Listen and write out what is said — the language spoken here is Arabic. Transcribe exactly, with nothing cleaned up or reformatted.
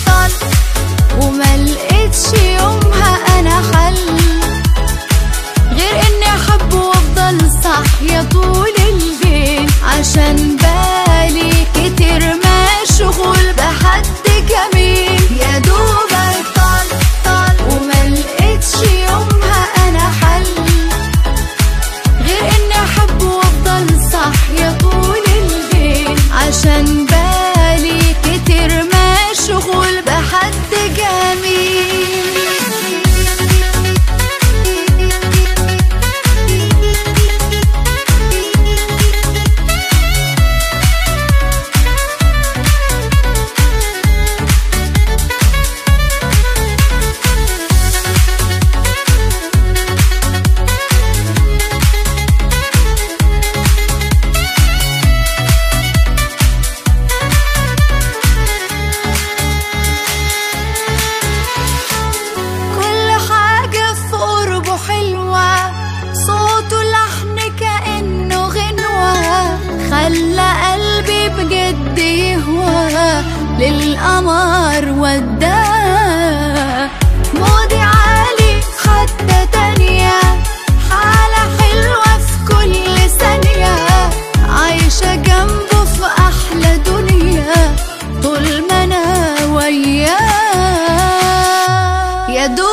بطل وملقتش يومها انا حل غير اني احب وافضل صاحية طول الليل، عشان بالي كتير مشغول بحد جميل. يا دوب طل طل وملقتش يومها انا حل غير اني احب وافضل صاحية طول الليل، عشان بالي كتير مشغول بحد جميل. خلى قلبي بجد يهوى للقمر وداه، مودي عالي حتى تانية، حالة حلوة في كل ثانية، عايشة جنبه في أحلى دنيا طول ما أنا وياه. يا